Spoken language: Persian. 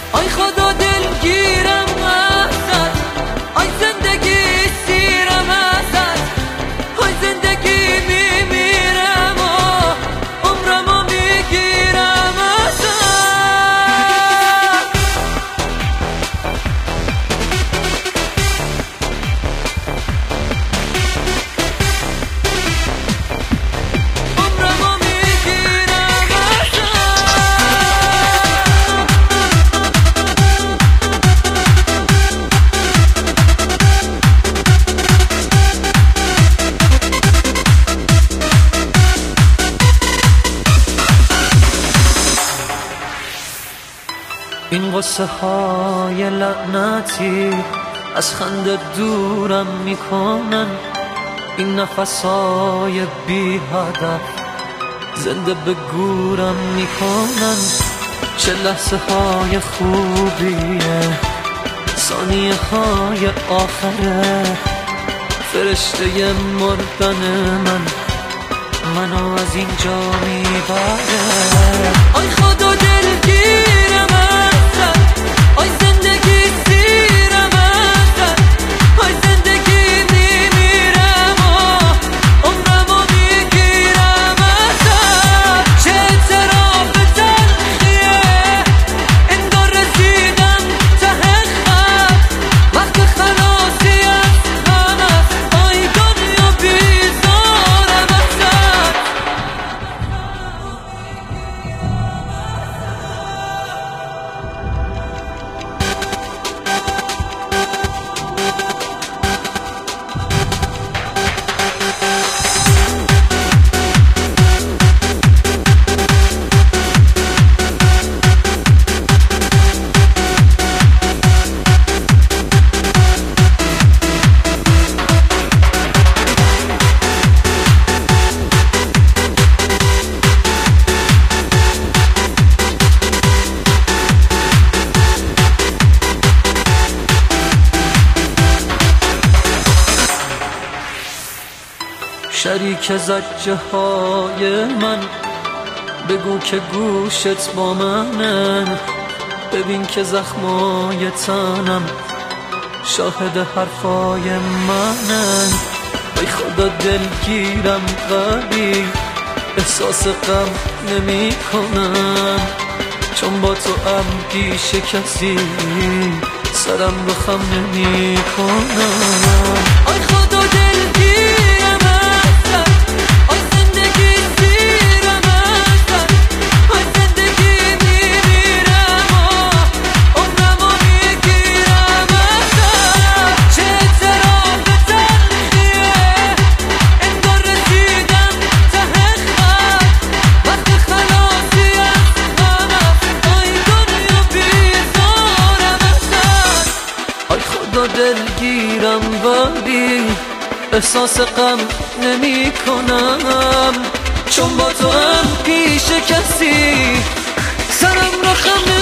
آی خدا دلگیرم ازت، آی زندگی سیرم ازت، آی زندگی میمیرم و عمرمو میگیرم ازت. این قصه های لعنتی از خنده دورم میکنن، این نفس های بی هدف زنده به گورم میکنن. چه لحظه های خوبیه، ثانیه های آخره، فرشته مردن منو از اینجا میبره. آی خدا دلگیرم ازت، آی زندگی سیرم ازت، آی زندگی میمیرم و عمرمو میگیرم ازت. چه اعتراف تلخیه، انگار رسیدم ته خط، وقت خلاصی از غم است، آی دنیا بیزارم ازت. شریک زجه های من، بگو که گوشت با منه، ببین که زخمای تنم شاهد حرفای منن. ای خدا دلگیرم ولی احساس غم نمی کنم، چون با تو پیش کسی سرم رو خم نمی کنم. آی خدا دلگیرم ازت، آی زندگی سیرم ازت، آی زندگی میمیرم و عمرمو میگیرم ازت. چه اعتراف تلخیه، انگار رسیدم ته خط، وقت خلاصی از غم است، آی دنیا بیزارم ازت. آی خدا دلگیرم ولی احساس غم نمی کنم، چون با تو پیش کسی سرم رو خم